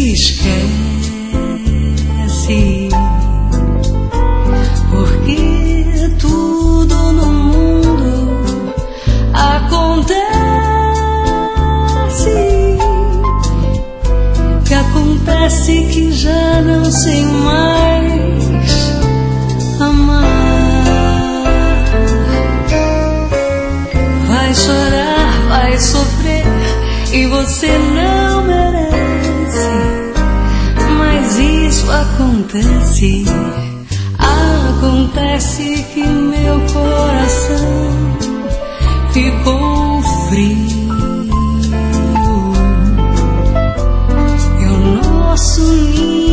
esquece, porque tudo no mundo acontece, que acontece que já não sei mais amar. Vai chorar, vai sofrer e você não merece, mas isso acontece. Acontece que meu coração ficou frio e o nosso ninho